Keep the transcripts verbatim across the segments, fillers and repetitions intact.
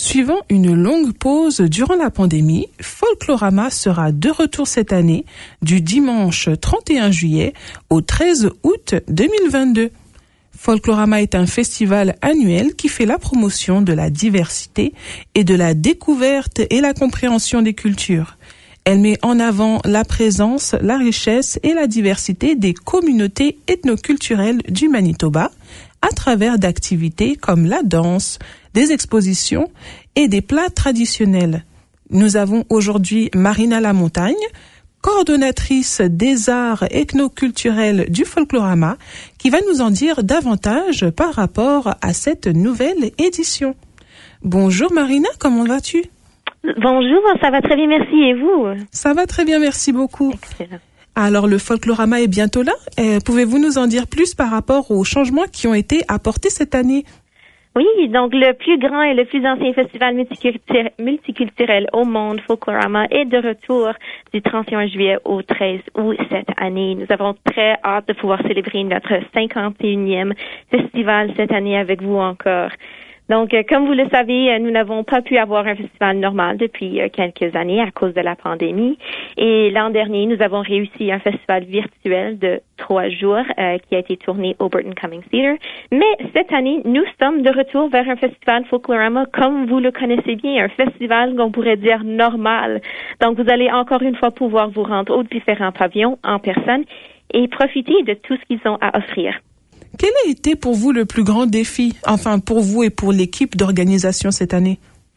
Suivant une longue pause durant la pandémie, Folklorama sera de retour cette année du dimanche trente et un juillet au treize août deux mille vingt-deux. Folklorama est un festival annuel qui fait la promotion de la diversité et de la découverte et la compréhension des cultures. Elle met en avant la présence, la richesse et la diversité des communautés ethnoculturelles du Manitoba à travers d'activités comme la danse, des expositions et des plats traditionnels. Nous avons aujourd'hui Marina Lamontagne, coordonnatrice des arts ethnoculturels du Folklorama, qui va nous en dire davantage par rapport à cette nouvelle édition. Bonjour Marina, comment vas-tu? Bonjour, ça va très bien, merci. Et vous? Ça va très bien, merci beaucoup. Excellent. Alors, le Folklorama est bientôt là. Euh, pouvez-vous nous en dire plus par rapport aux changements qui ont été apportés cette année? Oui, donc le plus grand et le plus ancien festival multiculturel, multiculturel au monde, Folklorama, est de retour du trente et un juillet au treize août cette année. Nous avons très hâte de pouvoir célébrer notre cinquante et unième festival cette année avec vous encore. Donc, euh, comme vous le savez, euh, nous n'avons pas pu avoir un festival normal depuis euh, quelques années à cause de la pandémie. Et l'an dernier, nous avons réussi un festival virtuel de trois jours euh, qui a été tourné au Burton Cummings Theatre. Mais cette année, nous sommes de retour vers un festival Folklorama comme vous le connaissez bien, un festival qu'on pourrait dire normal. Donc, vous allez encore une fois pouvoir vous rendre aux différents pavillons en personne et profiter de tout ce qu'ils ont à offrir. Quel a été pour vous le plus grand défi, enfin pour vous et pour l'équipe d'organisation cette année?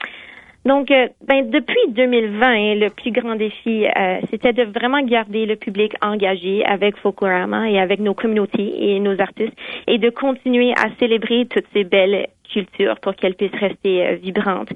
Donc, euh, ben, depuis deux mille vingt, le plus grand défi, euh, c'était de vraiment garder le public engagé avec Folklorama et avec nos communautés et nos artistes et de continuer à célébrer toutes ces belles cultures pour qu'elles puissent rester euh, vibrantes.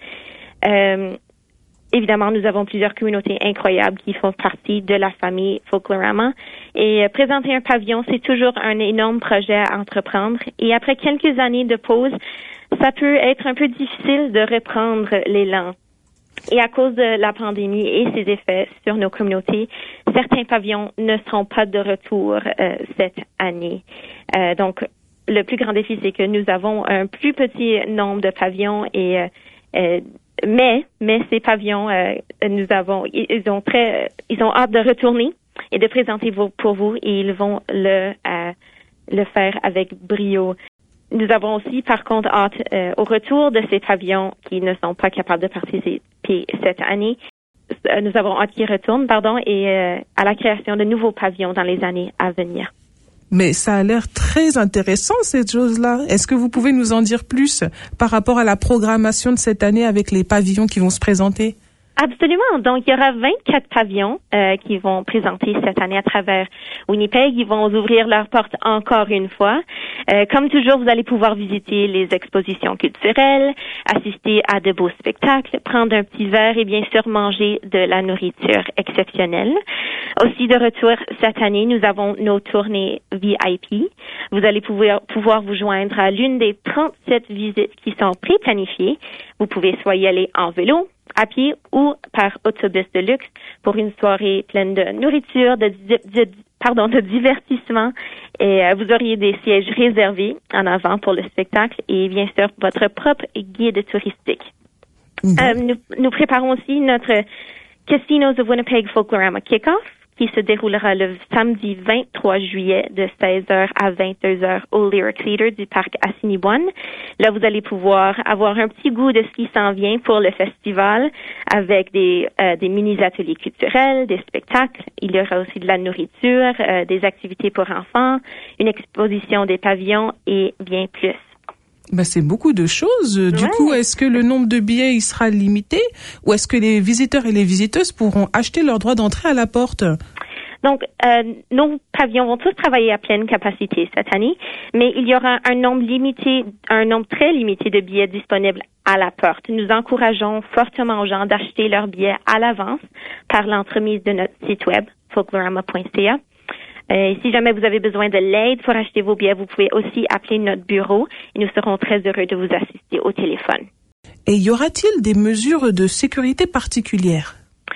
Euh, Évidemment, nous avons plusieurs communautés incroyables qui font partie de la famille Folklorama. Et euh, présenter un pavillon, c'est toujours un énorme projet à entreprendre. Et après quelques années de pause, ça peut être un peu difficile de reprendre l'élan. Et à cause de la pandémie et ses effets sur nos communautés, certains pavillons ne seront pas de retour euh, cette année. Euh, donc, le plus grand défi, c'est que nous avons un plus petit nombre de pavillons et euh, euh, Mais, mais ces pavillons, euh, nous avons, ils ont très, ils ont hâte de retourner et de présenter vos, pour vous et ils vont le, euh, le faire avec brio. Nous avons aussi, par contre, hâte euh, au retour de ces pavillons qui ne sont pas capables de participer cette année. Nous avons hâte qu'ils retournent, pardon, et euh, à la création de nouveaux pavillons dans les années à venir. Mais ça a l'air très intéressant, cette chose-là. Est-ce que vous pouvez nous en dire plus par rapport à la programmation de cette année avec les pavillons qui vont se présenter? Absolument. Donc, il y aura vingt-quatre pavillons euh, qui vont présenter cette année à travers Winnipeg. Ils vont ouvrir leurs portes encore une fois. Euh, comme toujours, vous allez pouvoir visiter les expositions culturelles, assister à de beaux spectacles, prendre un petit verre et bien sûr manger de la nourriture exceptionnelle. Aussi de retour cette année, nous avons nos tournées V I P. Vous allez pouvoir, pouvoir vous joindre à l'une des trente-sept visites qui sont pré-planifiées. Vous pouvez soit y aller en vélo, à pied ou par autobus de luxe pour une soirée pleine de nourriture, de, de, de pardon, de divertissement. Et euh, vous auriez des sièges réservés en avant pour le spectacle et bien sûr votre propre guide touristique. Mm-hmm. Euh, nous, nous préparons aussi notre Casinos of Winnipeg Folklorama Kick-Off qui se déroulera le samedi vingt-trois juillet de seize heures à vingt-deux heures au Lyric Theatre du parc Assiniboine. Là, vous allez pouvoir avoir un petit goût de ce qui s'en vient pour le festival avec des, euh, des mini-ateliers culturels, des spectacles. Il y aura aussi de la nourriture, euh, des activités pour enfants, une exposition des pavillons et bien plus. Ben, c'est beaucoup de choses. Du ouais. coup, est-ce que le nombre de billets il sera limité ou est-ce que les visiteurs et les visiteuses pourront acheter leur droit d'entrée à la porte? Donc, euh, nos pavillons vont tous travailler à pleine capacité cette année, mais il y aura un nombre limité, un nombre très limité de billets disponibles à la porte. Nous encourageons fortement aux gens d'acheter leurs billets à l'avance par l'entremise de notre site web, folklorama point c a. Euh, si jamais vous avez besoin de l'aide pour acheter vos billets, vous pouvez aussi appeler notre bureau et nous serons très heureux de vous assister au téléphone. Et y aura-t-il des mesures de sécurité particulières?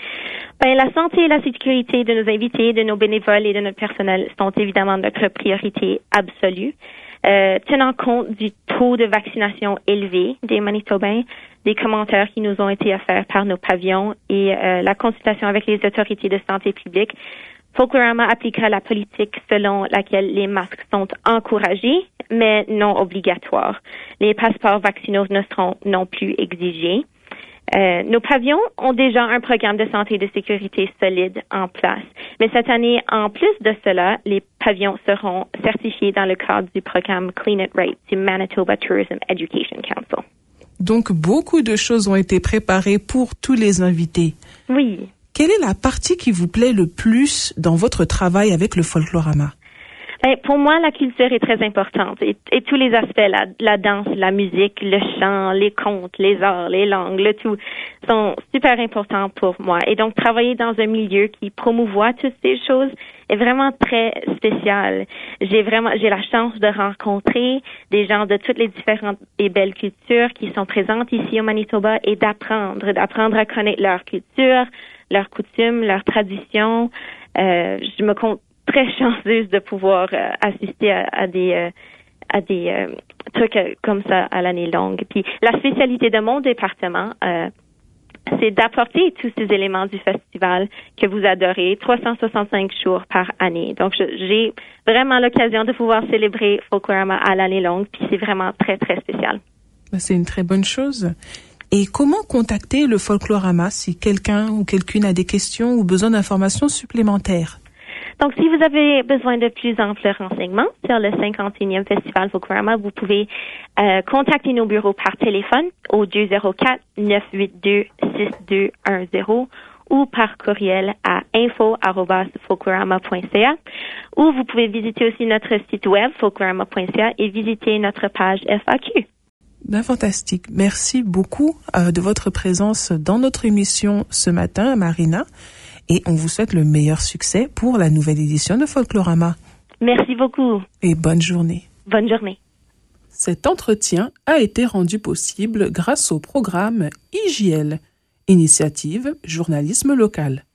Ben, la santé et la sécurité de nos invités, de nos bénévoles et de notre personnel sont évidemment notre priorité absolue. Euh, tenant compte du taux de vaccination élevé des Manitobains, des commentaires qui nous ont été offerts par nos pavillons et euh, la consultation avec les autorités de santé publique, Folklorama appliquera la politique selon laquelle les masques sont encouragés, mais non obligatoires. Les passeports vaccinaux ne seront non plus exigés. Euh, nos pavillons ont déjà un programme de santé et de sécurité solide en place. Mais cette année, en plus de cela, les pavillons seront certifiés dans le cadre du programme Clean It Right du Manitoba Tourism Education Council. Donc, beaucoup de choses ont été préparées pour tous les invités. Oui. Quelle est la partie qui vous plaît le plus dans votre travail avec le Folklorama? Ben, pour moi, la culture est très importante et, et tous les aspects, la, la danse, la musique, le chant, les contes, les arts, les langues, le tout, sont super importants pour moi. Et donc, travailler dans un milieu qui promouvoit toutes ces choses est vraiment très spécial. J'ai vraiment, j'ai la chance de rencontrer des gens de toutes les différentes et belles cultures qui sont présentes ici au Manitoba et d'apprendre, d'apprendre à connaître leur culture, leurs coutumes, leurs traditions. Euh, je me compte très chanceuse de pouvoir euh, assister à, à des euh, à des euh, trucs euh, comme ça à l'année longue. Puis la spécialité de mon département, euh, c'est d'apporter tous ces éléments du festival que vous adorez, trois cent soixante-cinq jours par année. Donc je, j'ai vraiment l'occasion de pouvoir célébrer Folklorama à l'année longue, puis c'est vraiment très très spécial. C'est une très bonne chose. Et comment contacter le Folklorama si quelqu'un ou quelqu'une a des questions ou besoin d'informations supplémentaires? Donc, si vous avez besoin de plus amples renseignements sur le cinquante et unième Festival Folklorama, vous pouvez euh, contacter nos bureaux par téléphone au deux zéro quatre, neuf huit deux, six deux un zéro ou par courriel à info arobase folklorama point c a ou vous pouvez visiter aussi notre site web folklorama point c a et visiter notre page F A Q. Ben, fantastique. Merci beaucoup euh, de votre présence dans notre émission ce matin, Marina. Et on vous souhaite le meilleur succès pour la nouvelle édition de Folklorama. Merci beaucoup. Et bonne journée. Bonne journée. Cet entretien a été rendu possible grâce au programme I J L, Initiative Journalisme Local.